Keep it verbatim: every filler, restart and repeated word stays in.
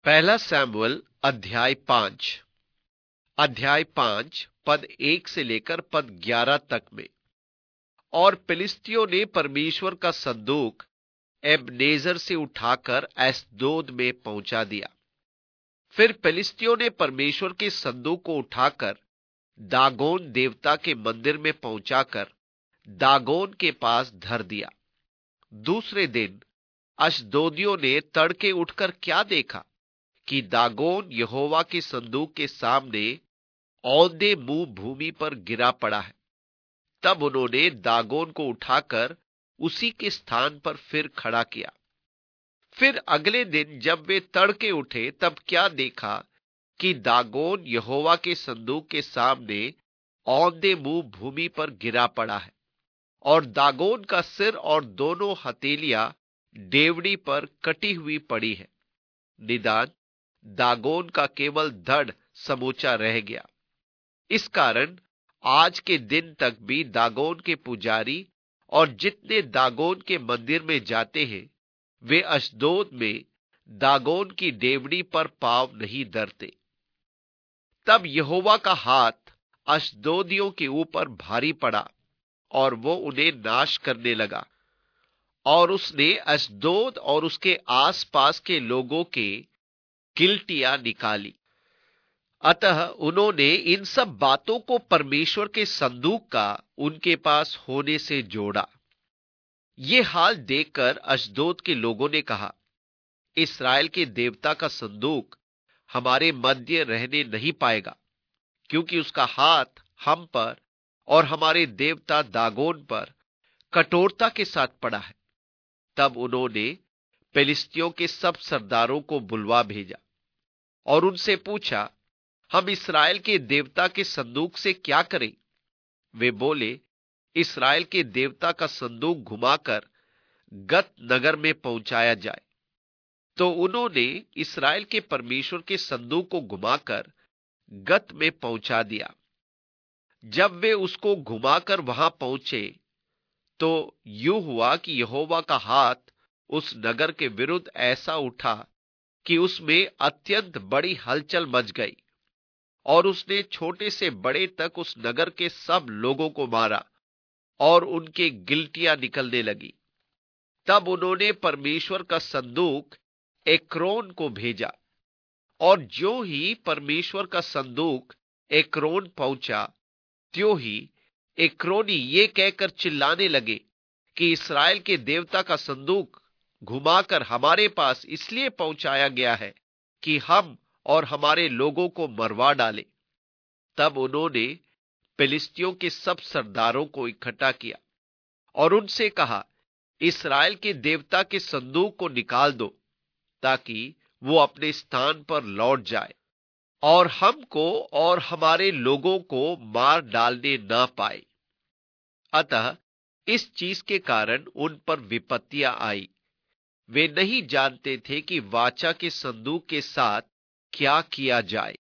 पहला सैमुअल अध्याय पांच अध्याय पांच पद एक से लेकर पद ग्यारह तक में। और फिलिस्तियों ने परमेश्वर का संदूक एबनेजर से उठाकर एसदोद में पहुंचा दिया। फिर फिलिस्तियों ने परमेश्वर के संदूक को उठाकर दागोन देवता के मंदिर में पहुंचाकर दागोन के पास धर दिया। दूसरे दिन अशदोदियों ने तड़के उठकर क्या देखा कि दागोन यहोवा के संदूक के सामने औंधे मुंह भूमि पर गिरा पड़ा है। तब उन्होंने दागोन को उठाकर उसी के स्थान पर फिर खड़ा किया। फिर अगले दिन जब वे तड़के उठे तब क्या देखा कि दागोन यहोवा के संदूक के सामने औंधे मुंह भूमि पर गिरा पड़ा है, और दागोन का सिर और दोनों हथेलियां डेवड़ी पर कटी हुई पड़ी है। निदान दागोन का केवल धड़ समूचा रह गया। इस कारण आज के दिन तक भी दागोन के पुजारी और जितने दागोन के मंदिर में जाते हैं वे अशदोद में दागोन की डेवड़ी पर पांव नहीं धरते। तब यहोवा का हाथ अशदोदियों के ऊपर भारी पड़ा और वो उन्हें नाश करने लगा, और उसने अशदोद और उसके आसपास के लोगों के गिल्टियां निकाली। अतः उन्होंने इन सब बातों को परमेश्वर के संदूक का उनके पास होने से जोड़ा। ये हाल देखकर अशदोद के लोगों ने कहा, इस्राएल के देवता का संदूक हमारे मध्य रहने नहीं पाएगा, क्योंकि उसका हाथ हम पर और हमारे देवता दागोन पर कठोरता के साथ पड़ा है। तब उन्होंने फिलिस्तियों के सब सरदारों को बुलवा भेजा और उनसे पूछा, हम इस्राएल के देवता के संदूक से क्या करें? वे बोले, इस्राएल के देवता का संदूक घुमाकर गत नगर में पहुंचाया जाए। तो उन्होंने इस्राएल के परमेश्वर के संदूक को घुमाकर गत में पहुंचा दिया। जब वे उसको घुमाकर वहां पहुंचे तो यूं हुआ कि यहोवा का हाथ उस नगर के विरुद्ध ऐसा उठा कि उसमें अत्यंत बड़ी हलचल मच गई, और उसने छोटे से बड़े तक उस नगर के सब लोगों को मारा और उनके गिल्टियां निकलने लगी। तब उन्होंने परमेश्वर का संदूक एक्रोन को भेजा, और जो ही परमेश्वर का संदूक एक्रोन पहुंचा त्यों ही एक्रोनी ये कहकर चिल्लाने लगे कि इस्राएल के देवता का संदूक घुमाकर हमारे पास इसलिए पहुंचाया गया है कि हम और हमारे लोगों को मरवा डाले। तब उन्होंने फिलिस्तियों के सब सरदारों को इकट्ठा किया और उनसे कहा, इस्राएल के देवता के संदूक को निकाल दो, ताकि वो अपने स्थान पर लौट जाए और हमको और हमारे लोगों को मार डालने न पाए। अतः इस चीज के कारण उन पर विपत्तियां आई। वे नहीं जानते थे कि वाचा के संदूक के साथ क्या किया जाए।